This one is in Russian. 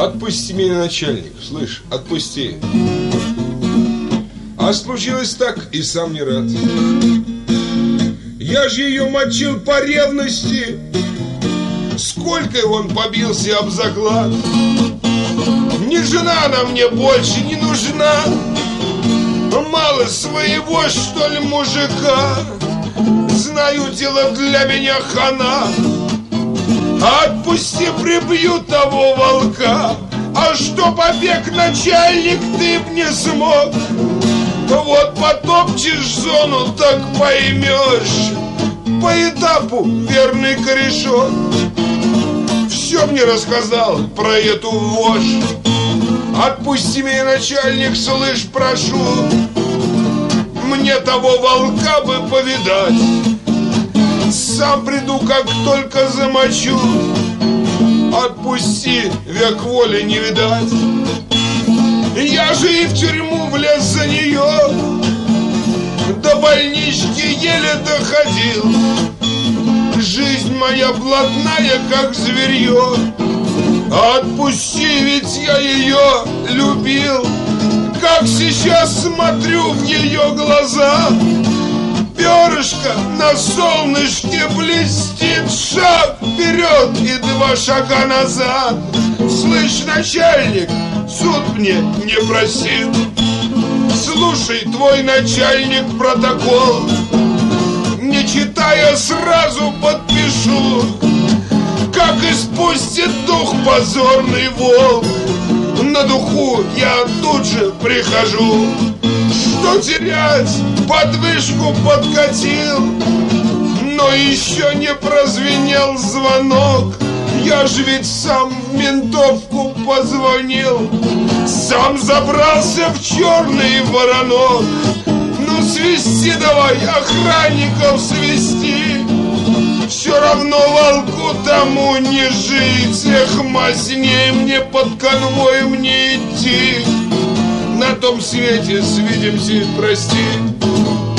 Отпусти меня, начальник, слышь, отпусти. А случилось так, и сам не рад. Я же ее мочил по ревности. Сколько он побился об заклад. Не жена она мне больше не нужна. Мало своего, что ли, мужика. Знаю, дело для меня хана. Отпусти, прибью того волка. А что побег, начальник, ты б не смог. Вот потопчешь зону, так поймешь. По этапу верный корешок. Все мне рассказал про эту вошь. Отпусти меня, начальник, слышь, прошу. Мне того волка бы повидать. Сам приду, как только замочу. Отпусти, век воли не видать. Я же и в тюрьму влез за нее. До больнички еле доходил. Жизнь моя блатная, как зверье. Отпусти, ведь я ее любил. Как сейчас смотрю в ее глаза. Перышко на солнышке блестит. Шаг вперед и 2 шага назад. Слышь, начальник, суд мне не простит. Слушай, твой начальник протокол. Не читая, сразу подпишу. Как испустит дух позорный волк. На духу я тут же прихожу. Что терять? Подвышку подкатил. Но еще не прозвенел звонок. Я ж ведь сам в ментовку позвонил. Сам забрался в черный воронок. Ну свисти давай, охранников свисти. Все равно волку тому не жить. Эх, мазней мне под конвоем не идти. На том свете свидимся, прости.